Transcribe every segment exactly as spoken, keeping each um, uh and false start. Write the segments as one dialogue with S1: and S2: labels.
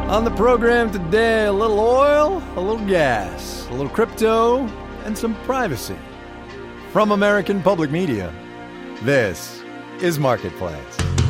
S1: On the program today, a little oil, a little gas, a little crypto, and some privacy. From American Public Media, this is Marketplace.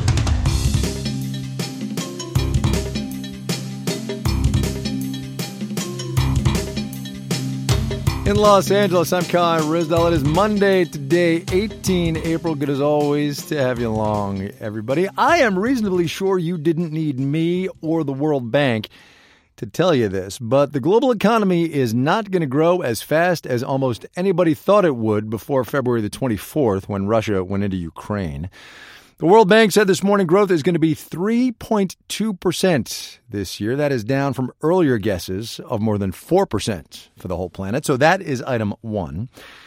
S1: In Los Angeles, I'm Kai Ryssdal. It is Monday today, eighteenth of April. Good as always to have you along, everybody. I am reasonably sure you didn't need me or the World Bank to tell you this, but the global economy is not going to grow as fast as almost anybody thought it would before February the twenty-fourth, when Russia went into Ukraine. The World Bank said this morning growth is going to be three point two percent this year. That is down from earlier guesses of more than four percent for the whole planet. So that is item one.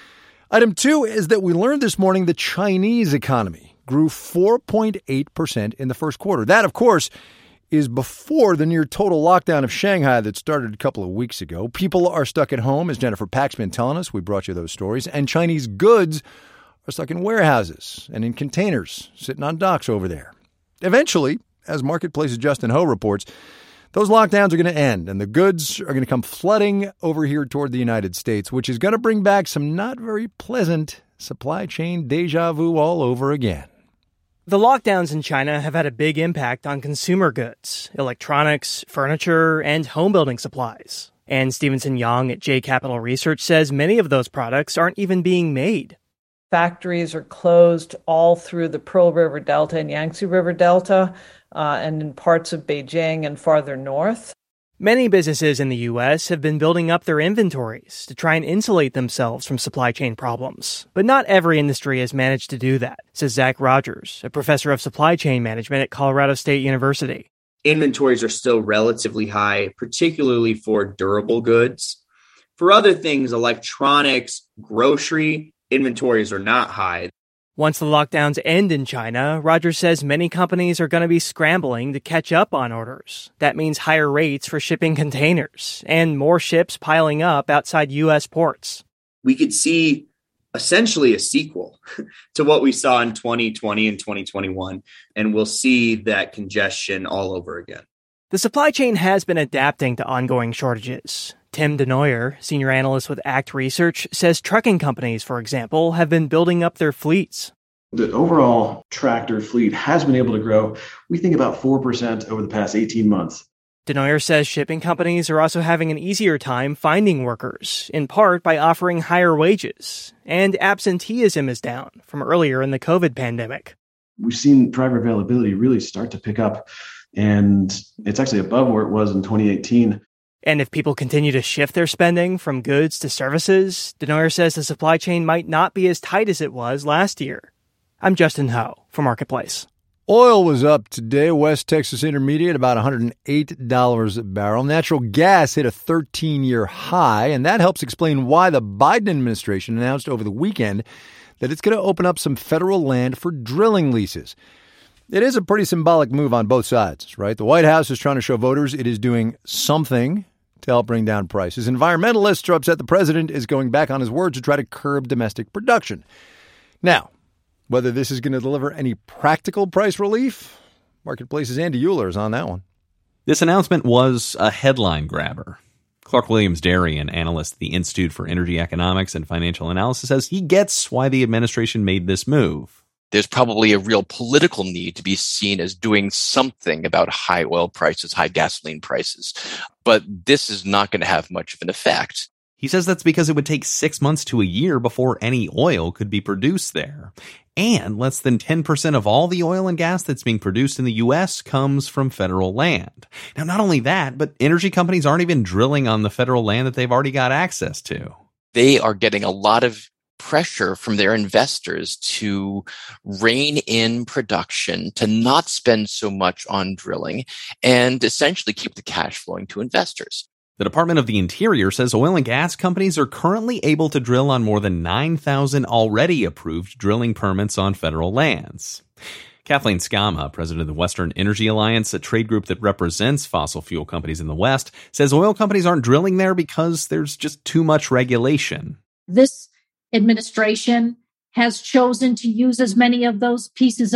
S1: Item two is that we learned this morning the Chinese economy grew four point eight percent in the first quarter. That, of course, is before the near total lockdown of Shanghai that started a couple of weeks ago. People are stuck at home, as Jennifer Pack's been telling us. We brought you those stories. And Chinese goods are stuck in warehouses and in containers sitting on docks over there. Eventually, as Marketplace's Justin Ho reports, those lockdowns are going to end and the goods are going to come flooding over here toward the United States, which is going to bring back some not very pleasant supply chain deja vu all over again.
S2: The lockdowns in China have had a big impact on consumer goods, electronics, furniture, and home building supplies. And Stevenson Yang at J Capital Research says many of those products aren't even being made.
S3: Factories are closed all through the Pearl River Delta and Yangtze River Delta, uh, and in parts of Beijing and farther north.
S2: Many businesses in the U S have been building up their inventories to try and insulate themselves from supply chain problems. But not every industry has managed to do that, says Zach Rogers, a professor of supply chain management at Colorado State University.
S4: Inventories are still relatively high, particularly for durable goods. For other things, electronics, grocery, inventories are not high.
S2: Once the lockdowns end in China, Rogers says many companies are going to be scrambling to catch up on orders. That means higher rates for shipping containers and more ships piling up outside U S ports.
S4: We could see essentially a sequel to what we saw in twenty twenty and twenty twenty-one, and we'll see that congestion all over again.
S2: The supply chain has been adapting to ongoing shortages. Tim Denoyer, senior analyst with ACT Research, says trucking companies, for example, have been building up their fleets.
S5: The overall tractor fleet has been able to grow, we think, about four percent over the past eighteen months.
S2: Denoyer says shipping companies are also having an easier time finding workers, in part by offering higher wages. And absenteeism is down from earlier in the COVID pandemic.
S5: We've seen driver availability really start to pick up, and it's actually above where it was in twenty eighteen.
S2: And if people continue to shift their spending from goods to services, Denoyer says the supply chain might not be as tight as it was last year. I'm Justin Ho for Marketplace.
S1: Oil was up today. West Texas Intermediate about one hundred eight dollars a barrel. Natural gas hit a thirteen-year high, and that helps explain why the Biden administration announced over the weekend that it's going to open up some federal land for drilling leases. It is a pretty symbolic move on both sides, right? The White House is trying to show voters it is doing something to help bring down prices. Environmentalists are upset the president is going back on his word to try to curb domestic production. Now, whether this is going to deliver any practical price relief, Marketplace's Andy Euler is on that one.
S6: This announcement was a headline grabber. Clark Williams Derry, an analyst at the Institute for Energy Economics and Financial Analysis, says he gets why the administration made this move.
S7: There's probably a real political need to be seen as doing something about high oil prices, high gasoline prices. But this is not going to have much of an effect.
S6: He says that's because it would take six months to a year before any oil could be produced there. And less than ten percent of all the oil and gas that's being produced in the U S comes from federal land. Now, not only that, but energy companies aren't even drilling on the federal land that they've already got access to.
S7: They are getting a lot of pressure from their investors to rein in production, to not spend so much on drilling, and essentially keep the cash flowing to investors.
S6: The Department of the Interior says oil and gas companies are currently able to drill on more than nine thousand already approved drilling permits on federal lands. Kathleen Skama, president of the Western Energy Alliance, a trade group that represents fossil fuel companies in the West, says oil companies aren't drilling there because there's just too much regulation.
S8: This administration has chosen to use as many of those pieces of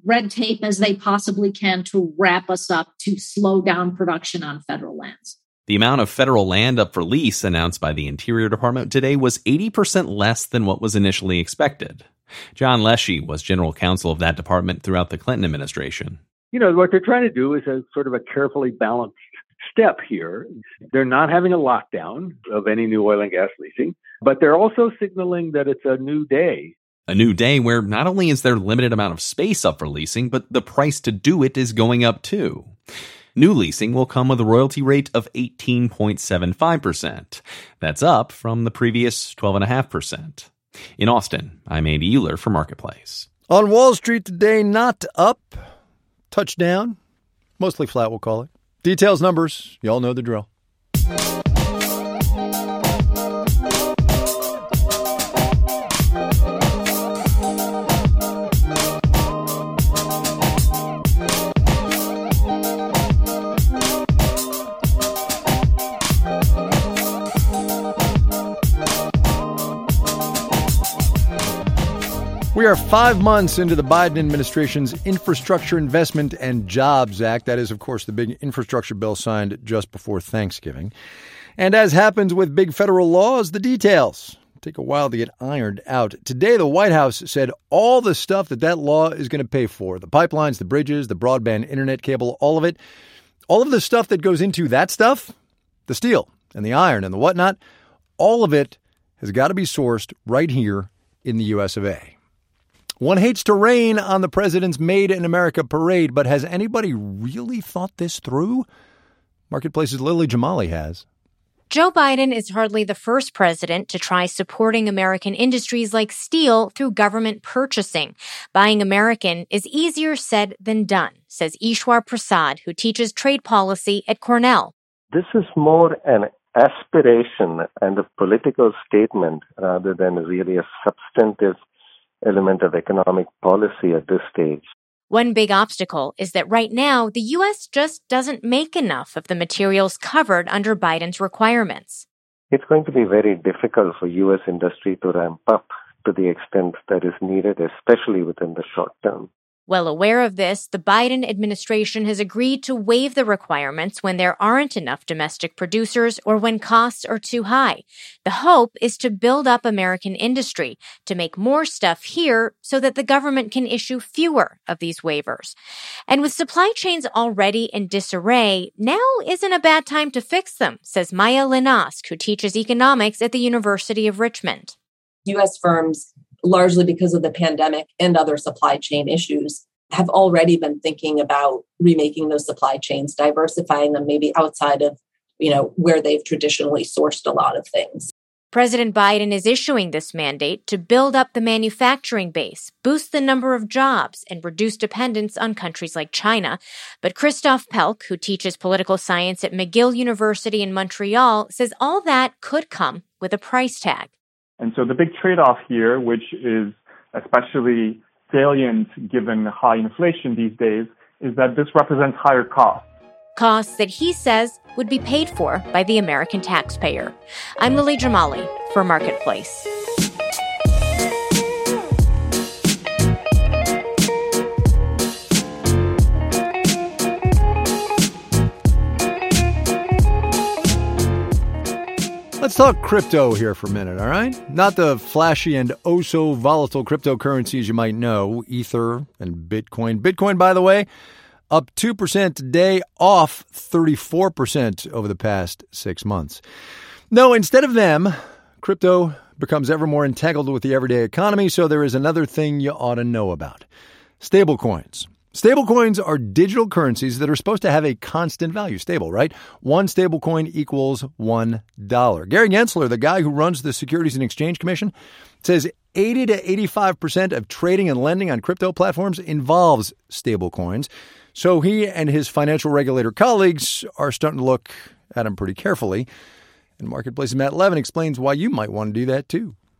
S8: red tape as they possibly can to wrap us up, to slow down production on federal lands.
S6: The amount of federal land up for lease announced by the Interior Department today was eighty percent less than what was initially expected. John Leshy was general counsel of that department throughout the Clinton administration.
S9: You know, what they're trying to do is a sort of a carefully balanced step here. They're not having a lockdown of any new oil and gas leasing, but they're also signaling that it's a new day.
S6: A new day where not only is there limited amount of space up for leasing, but the price to do it is going up too. New leasing will come with a royalty rate of eighteen point seven five percent. That's up from the previous twelve point five percent. In Austin, I'm Andy Euler for Marketplace.
S1: On Wall Street today, not up, touchdown, mostly flat, we'll call it. Details, numbers, you all know the drill. We are five months into the Biden administration's Infrastructure Investment and Jobs Act. That is, of course, the big infrastructure bill signed just before Thanksgiving. And as happens with big federal laws, the details take a while to get ironed out. Today, the White House said all the stuff that that law is going to pay for, the pipelines, the bridges, the broadband internet cable, all of it, all of the stuff that goes into that stuff, the steel and the iron and the whatnot, all of it has got to be sourced right here in the U S of A. One hates to rain on the president's Made in America parade, but has anybody really thought this through? Marketplace's Lily Jamali has.
S10: Joe Biden is hardly the first president to try supporting American industries like steel through government purchasing. Buying American is easier said than done, says Ishwar Prasad, who teaches trade policy at Cornell.
S11: This is more an aspiration and a political statement rather than really a substantive element of economic policy at this stage.
S10: One big obstacle is that right now, the U S just doesn't make enough of the materials covered under Biden's requirements.
S11: It's going to be very difficult for U S industry to ramp up to the extent that is needed, especially within the short term.
S10: Well aware of this, the Biden administration has agreed to waive the requirements when there aren't enough domestic producers or when costs are too high. The hope is to build up American industry, to make more stuff here so that the government can issue fewer of these waivers. And with supply chains already in disarray, now isn't a bad time to fix them, says Maya Linask, who teaches economics at the University of Richmond.
S12: U S firms, largely because of the pandemic and other supply chain issues, have already been thinking about remaking those supply chains, diversifying them maybe outside of, you know, where they've traditionally sourced a lot of things.
S10: President Biden is issuing this mandate to build up the manufacturing base, boost the number of jobs, and reduce dependence on countries like China. But Christophe Pelk, who teaches political science at McGill University in Montreal, says all that could come with a price tag.
S13: And so the big trade-off here, which is especially salient given high inflation these days, is that this represents higher costs.
S10: Costs that he says would be paid for by the American taxpayer. I'm Lily Jamali for Marketplace.
S1: Let's talk crypto here for a minute, all right? Not the flashy and oh-so-volatile cryptocurrencies you might know, Ether and Bitcoin. Bitcoin, by the way, up two percent today, off thirty-four percent over the past six months. No, instead of them, crypto becomes ever more entangled with the everyday economy, so there is another thing you ought to know about. Stablecoins. Stablecoins are digital currencies that are supposed to have a constant value, stable, right? One stablecoin equals one dollar. Gary Gensler, the guy who runs the Securities and Exchange Commission, says eighty to eighty-five percent of trading and lending on crypto platforms involves stablecoins. So he and his financial regulator colleagues are starting to look at them pretty carefully. And Marketplace's Matt Levin explains why you might want to do that too.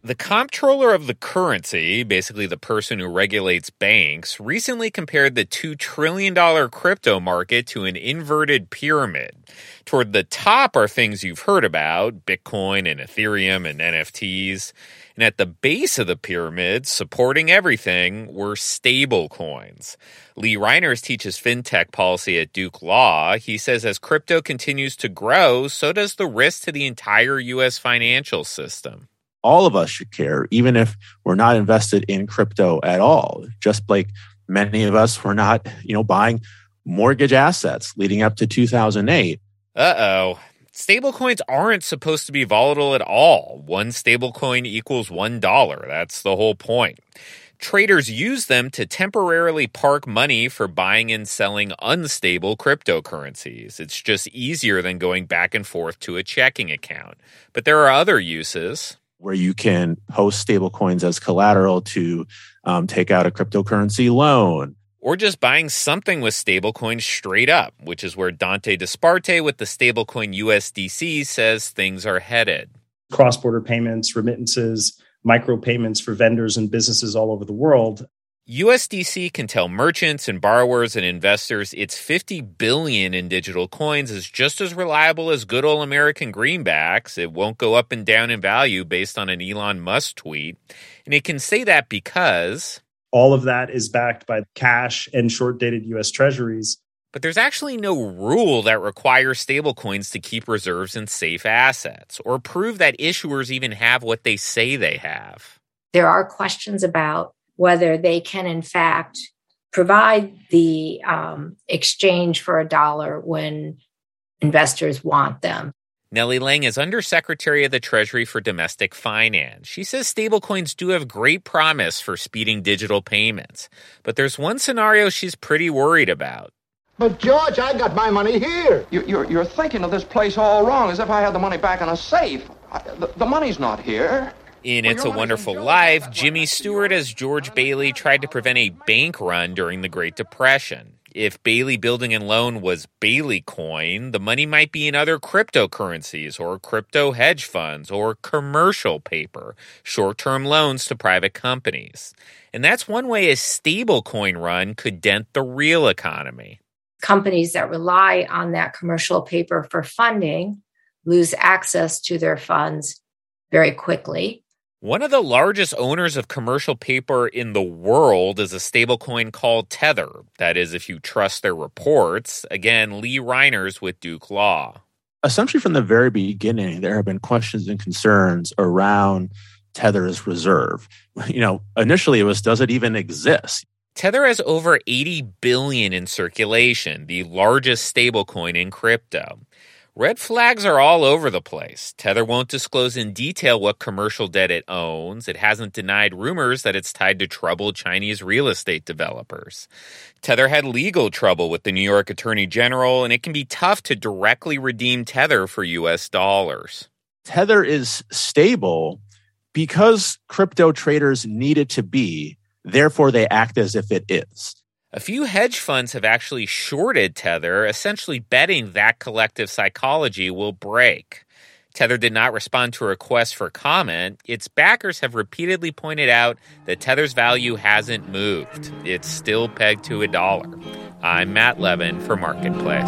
S14: The comptroller of the currency, basically the person who regulates banks, recently compared the two trillion dollars crypto market to an inverted pyramid. Toward the top are things you've heard about, Bitcoin and Ethereum and N F Ts. And at the base of the pyramid, supporting everything, were stable coins. Lee Reiners teaches fintech policy at Duke Law. He says as crypto continues to grow, so does the risk to the entire U S financial system.
S15: All of us should care, even if we're not invested in crypto at all. Just like many of us were not, you know, buying mortgage assets leading up to two thousand eight.
S14: Uh-oh. Stablecoins aren't supposed to be volatile at all. One stablecoin equals one dollar. That's the whole point. Traders use them to temporarily park money for buying and selling unstable cryptocurrencies. It's just easier than going back and forth to a checking account. But there are other uses.
S15: Where you can post stablecoins as collateral to um, take out a cryptocurrency loan.
S14: Or just buying something with stablecoins straight up, which is where Dante Disparte with the stablecoin U S D C says things are headed.
S16: Cross-border payments, remittances, micropayments for vendors and businesses all over the world.
S14: U S D C can tell merchants and borrowers and investors its fifty billion dollars in digital coins is just as reliable as good old American greenbacks. It won't go up and down in value based on an Elon Musk tweet. And it can say that because
S16: all of that is backed by cash and short-dated U S treasuries.
S14: But there's actually no rule that requires stablecoins to keep reserves in safe assets or prove that issuers even have what they say they have.
S17: There are questions about whether they can, in fact, provide the um, exchange for a dollar when investors want them.
S14: Nellie Lang is Undersecretary of the Treasury for Domestic Finance. She says stablecoins do have great promise for speeding digital payments. But there's one scenario she's pretty worried about.
S18: But, George, I got my money here.
S19: You, you're, you're thinking of this place all wrong, as if I had the money back in a safe. I, the, the money's not here.
S14: In It's a Wonderful Life, Jimmy Stewart as George Bailey tried to prevent a bank run during the Great Depression. If Bailey Building and Loan was Bailey Coin, the money might be in other cryptocurrencies or crypto hedge funds or commercial paper, short-term loans to private companies. And that's one way a stablecoin run could dent the real economy.
S17: Companies that rely on that commercial paper for funding lose access to their funds very quickly.
S14: One of the largest owners of commercial paper in the world is a stablecoin called Tether. That is, if you trust their reports. Again, Lee Reiners with Duke Law.
S15: Essentially, from the very beginning, there have been questions and concerns around Tether's reserve. You know, initially it was, does it even exist?
S14: Tether has over eighty billion dollars in circulation, the largest stablecoin in crypto. Red flags are all over the place. Tether won't disclose in detail what commercial debt it owns. It hasn't denied rumors that it's tied to troubled Chinese real estate developers. Tether had legal trouble with the New York Attorney General, and it can be tough to directly redeem Tether for U S dollars.
S15: Tether is stable because crypto traders need it to be. Therefore, they act as if it is.
S14: A few hedge funds have actually shorted Tether, essentially betting that collective psychology will break. Tether did not respond to a request for comment. Its backers have repeatedly pointed out that Tether's value hasn't moved. It's still pegged to a dollar. I'm Matt Levin for Marketplace.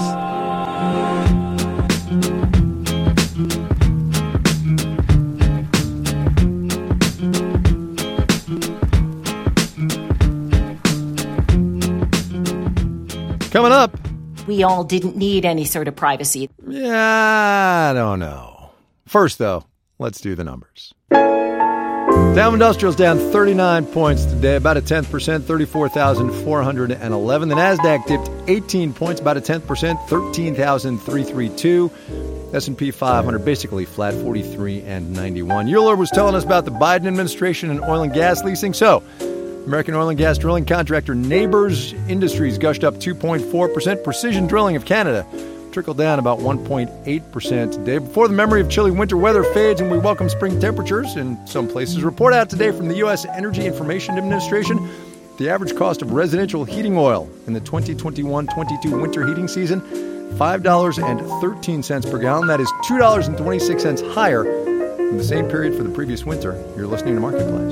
S1: Coming up.
S20: We all didn't need any sort of privacy.
S1: Yeah, I don't know. First, though, let's do the numbers. Dow Industrial's down thirty-nine points today, about a tenth percent, thirty-four thousand four hundred eleven. The NASDAQ dipped eighteen points, about a tenth percent, thirteen thousand three hundred thirty-two. S and P five hundred basically flat, forty-three and ninety-one. Euler was telling us about the Biden administration and oil and gas leasing. So, American oil and gas drilling contractor Nabors Industries gushed up two point four percent. Precision Drilling of Canada trickled down about one point eight percent today. Before the memory of chilly winter weather fades and we welcome spring temperatures in some places, report out today from the U S Energy Information Administration. The average cost of residential heating oil in the twenty twenty-one twenty-two winter heating season, five dollars and thirteen cents per gallon. That is two dollars and twenty-six cents higher In the same period for the previous winter, you're listening to Marketplace.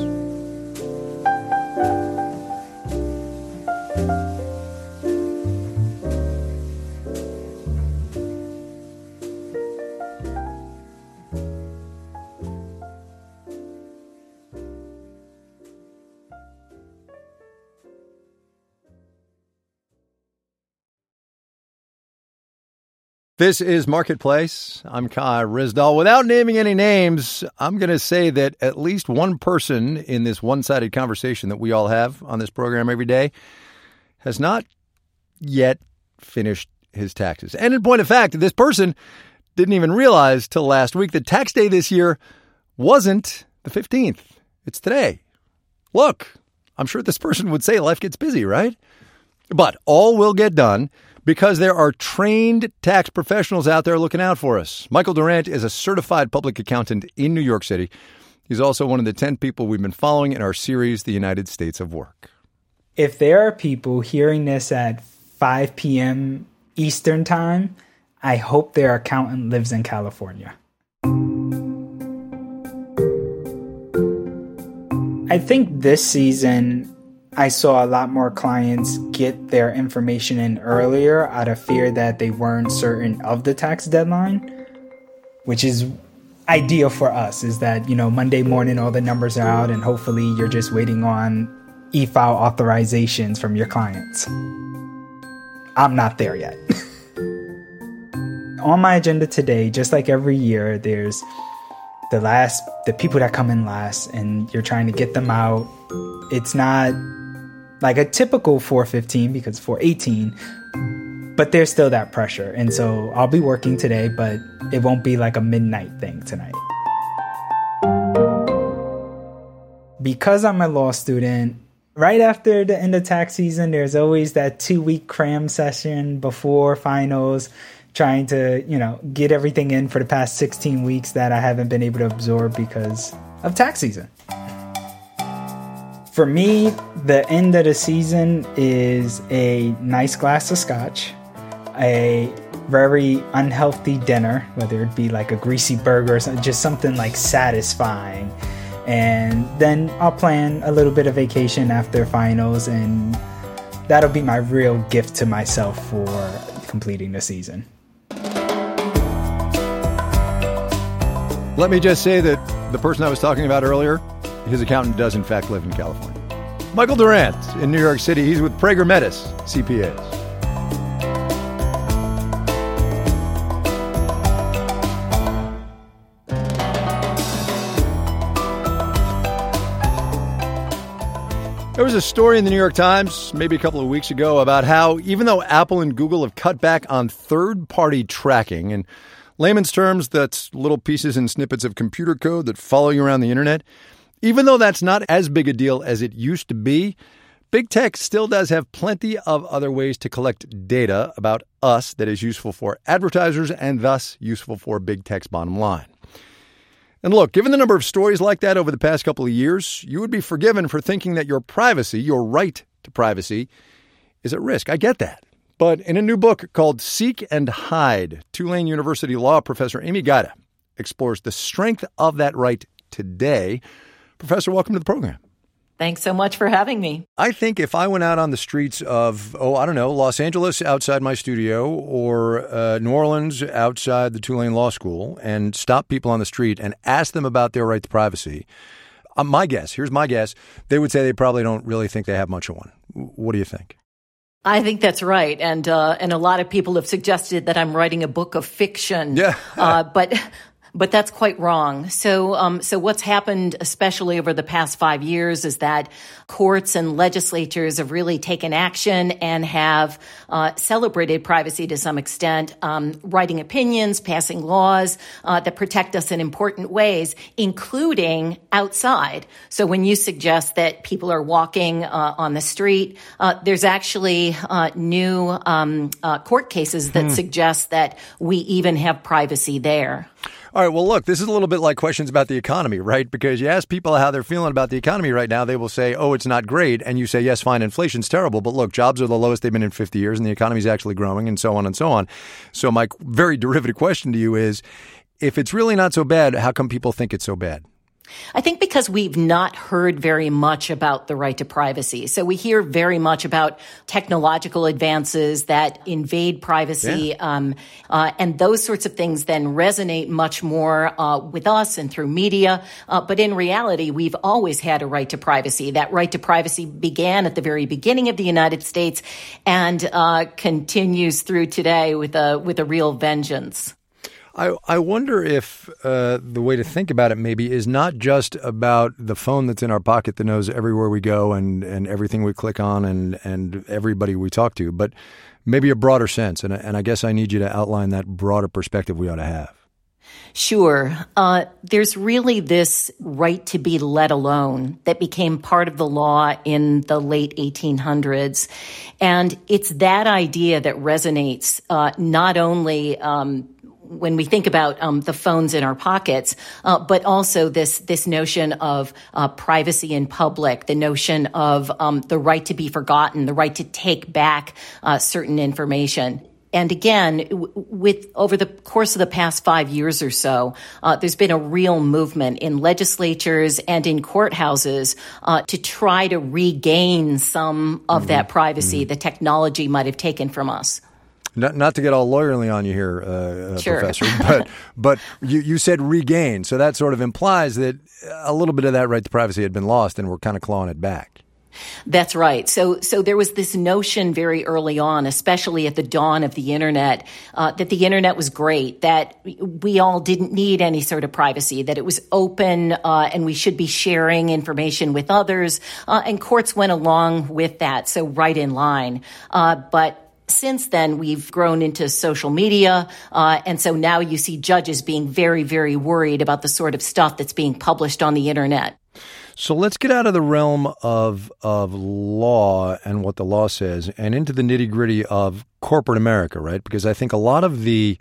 S1: This is Marketplace. I'm Kai Ryssdal. Without naming any names, I'm going to say that at least one person in this one-sided conversation that we all have on this program every day has not yet finished his taxes. And in point of fact, this person didn't even realize till last week that tax day this year wasn't the fifteenth. It's today. Look, I'm sure this person would say life gets busy, right? But all will get done because there are trained tax professionals out there looking out for us. Michael Durant is a certified public accountant in New York City. He's also one of the ten people we've been following in our series, The United States of Work.
S21: If there are people hearing this at five p.m. Eastern time, I hope their accountant lives in California. I think this season I saw a lot more clients get their information in earlier out of fear that they weren't certain of the tax deadline, which is ideal for us, is that, you know, Monday morning all the numbers are out and hopefully you're just waiting on e-file authorizations from your clients. I'm not there yet. On my agenda today, just like every year, there's the last, the people that come in last and you're trying to get them out. It's not like a typical four fifteen because four eighteen, but there's still that pressure. And so I'll be working today, but it won't be like a midnight thing tonight. Because I'm a law student, right after the end of tax season, there's always that two-week cram session before finals, trying to, you know, get everything in for the past sixteen weeks that I haven't been able to absorb because of tax season. For me, the end of the season is a nice glass of scotch, a very unhealthy dinner, whether it be like a greasy burger or something, just something like satisfying. And then I'll plan a little bit of vacation after finals, and that'll be my real gift to myself for completing the season.
S1: Let me just say that the person I was talking about earlier, his accountant does in fact live in California. Michael Durant in New York City. He's with Prager Metis C P As. There was a story in the New York Times maybe a couple of weeks ago about how even though Apple and Google have cut back on third-party tracking, in layman's terms, that's little pieces and snippets of computer code that follow you around the internet, even though that's not as big a deal as it used to be, big tech still does have plenty of other ways to collect data about us that is useful for advertisers and thus useful for big tech's bottom line. And look, given the number of stories like that over the past couple of years, you would be forgiven for thinking that your privacy, your right to privacy, is at risk. I get that. But in a new book called Seek and Hide, Tulane University law professor Amy Gaida explores the strength of that right today. Professor, welcome to the program.
S20: Thanks so much for having me.
S1: I think if I went out on the streets of, oh, I don't know, Los Angeles outside my studio or uh, New Orleans outside the Tulane Law School and stopped people on the street and asked them about their right to privacy, uh, my guess, here's my guess, they would say they probably don't really think they have much of one. What do you think?
S20: I think that's right. And uh, and a lot of people have suggested that I'm writing a book of fiction. Yeah. uh, but... But that's quite wrong. So, um, so what's happened, especially over the past five years, is that courts and legislatures have really taken action and have uh, celebrated privacy to some extent, um, writing opinions, passing laws uh, that protect us in important ways, including outside. So, when you suggest that people are walking uh, on the street, uh, there's actually uh, new um, uh, court cases that hmm. suggest that we even have privacy there.
S1: All right, well, look, this is a little bit like questions about the economy, right? Because you ask people how they're feeling about the economy right now, they will say, oh, it's not great. And you say, yes, fine, inflation's terrible. But look, jobs are the lowest they've been in fifty years and the economy's actually growing and so on and so on. So my very derivative question to you is, if it's really not so bad, how come people think it's so bad?
S20: I think because we've not heard very much about the right to privacy. So we hear very much about technological advances that invade privacy, yeah. um, uh, and those sorts of things then resonate much more uh, with us and through media. Uh, but in reality, we've always had a right to privacy. That right to privacy began at the very beginning of the United States and uh, continues through today with a with a real vengeance.
S1: I, I wonder if uh, the way to think about it maybe is not just about the phone that's in our pocket that knows everywhere we go and, and everything we click on and, and everybody we talk to, but maybe a broader sense. And, and I guess I need you to outline that broader perspective we ought to have.
S20: Sure. Uh, there's really this right to be let alone that became part of the law in the late eighteen hundreds. And it's that idea that resonates uh, not only um, when we think about um, the phones in our pockets, uh, but also this this notion of uh, privacy in public, the notion of um, the right to be forgotten, the right to take back uh, certain information. And again, w- with over the course of the past five years or so, uh, there's been a real movement in legislatures and in courthouses uh, to try to regain some of mm-hmm. that privacy mm-hmm. the technology might have taken from us.
S1: Not, not to get all lawyerly on you here, uh,
S20: sure.
S1: Professor, but but you, you said regain, so that sort of implies that a little bit of that right to privacy had been lost, and we're kind of clawing it back.
S20: That's right. So, so there was this notion very early on, especially at the dawn of the internet, uh, that the internet was great, that we all didn't need any sort of privacy, that it was open, uh, and we should be sharing information with others, uh, and courts went along with that, so right in line. Uh, but since then, we've grown into social media, uh, and so now you see judges being very, very worried about the sort of stuff that's being published on the internet.
S1: So let's get out of the realm of of law and what the law says and into the nitty-gritty of corporate America, right? Because I think a lot of the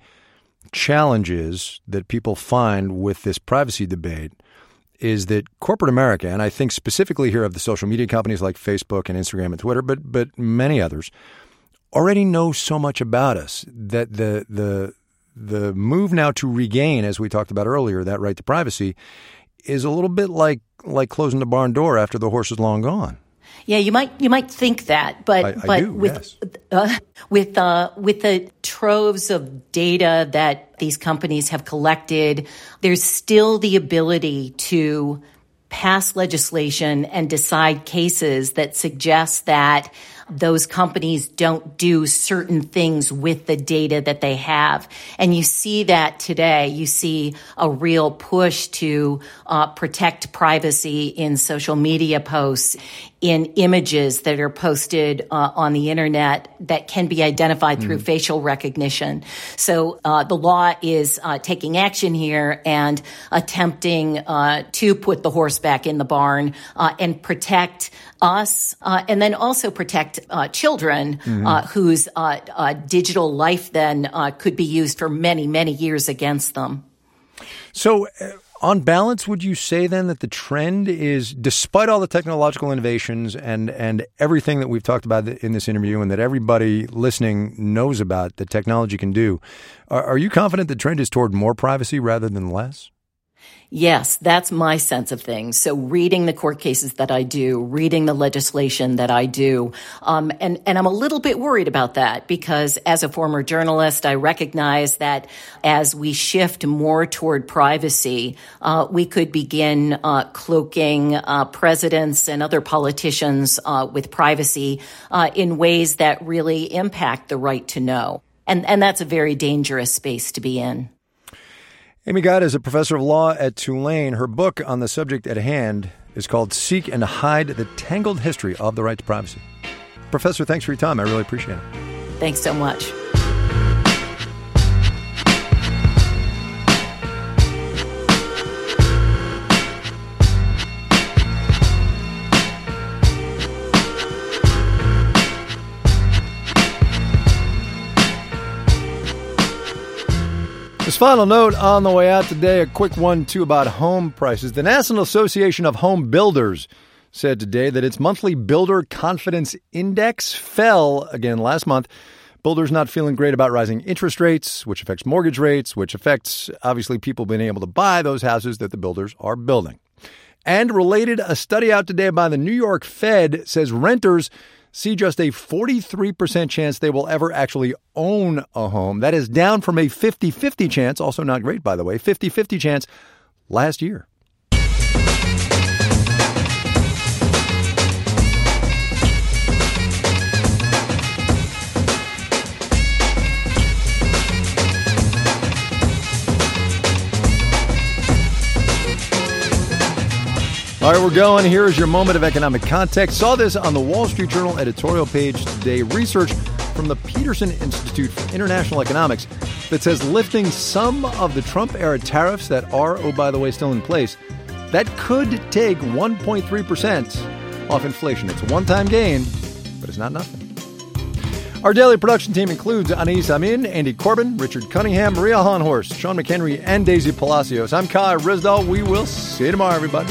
S1: challenges that people find with this privacy debate is that corporate America, and I think specifically here of the social media companies like Facebook and Instagram and Twitter, but but many others, already know so much about us that the the the move now to regain, as we talked about earlier, that right to privacy is a little bit like like closing the barn door after the horse is long gone.
S20: Yeah, you might you might think that, but
S1: I,
S20: but
S1: I do,
S20: with
S1: yes.
S20: uh, with uh, with the troves of data that these companies have collected, there's still the ability to pass legislation and decide cases that suggest that those companies don't do certain things with the data that they have. And you see that today. You see a real push to uh, protect privacy in social media posts, in images that are posted uh, on the internet that can be identified through mm. facial recognition. So uh, the law is uh, taking action here and attempting uh, to put the horse back in the barn uh, and protect us, uh, and then also protect uh, children mm-hmm. uh, whose uh, uh, digital life then uh, could be used for many, many years against them.
S1: So uh, on balance, would you say then that the trend is, despite all the technological innovations and, and everything that we've talked about in this interview and that everybody listening knows about that technology can do, are, are you confident the trend is toward more privacy rather than less?
S20: Yes, that's my sense of things. So reading the court cases that I do, reading the legislation that I do, um, and, and I'm a little bit worried about that because as a former journalist, I recognize that as we shift more toward privacy, uh, we could begin uh, cloaking uh, presidents and other politicians uh, with privacy uh, in ways that really impact the right to know. And, and that's a very dangerous space to be in.
S1: Amy Gott is a professor of law at Tulane. Her book on the subject at hand is called Seek and Hide, The Tangled History of the Right to Privacy. Professor, thanks for your time. I really appreciate it.
S20: Thanks so much.
S1: This final note on the way out today, a quick one, too, about home prices. The National Association of Home Builders said today that its monthly Builder Confidence Index fell again last month Builders not feeling great about rising interest rates, which affects mortgage rates, which affects, obviously, people being able to buy those houses that the builders are building. And related, a study out today by the New York Fed says renters see just a forty-three percent chance they will ever actually own a home. That is down from a fifty-fifty chance, also not great, by the way, fifty-fifty chance last year. All right, we're going. Here is your moment of economic context. Saw this on the Wall Street Journal editorial page today. Research from the Peterson Institute for International Economics that says lifting some of the Trump-era tariffs that are, oh, by the way, still in place, that could take one point three percent off inflation. It's a one-time gain, but it's not nothing. Our daily production team includes Anais Amin, Andy Corbin, Richard Cunningham, Maria Honhorst, Sean McHenry, and Daisy Palacios. I'm Kai Ryssdal. We will see you tomorrow, everybody.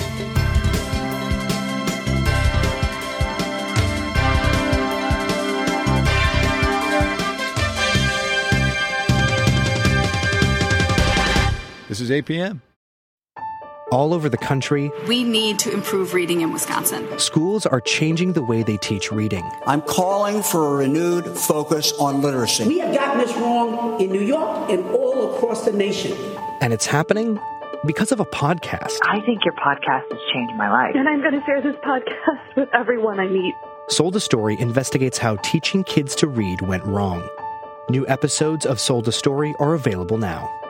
S1: This is eight p.m.
S3: All over the country,
S22: we need to improve reading in Wisconsin.
S3: Schools are changing the way they teach reading.
S23: I'm calling for a renewed focus on literacy.
S24: We have gotten this wrong in New York and all across the nation.
S3: And it's happening because of a podcast.
S25: I think your podcast has changed my life.
S26: And I'm going to share this podcast with everyone I meet.
S3: Sold a Story investigates how teaching kids to read went wrong. New episodes of Sold a Story are available now.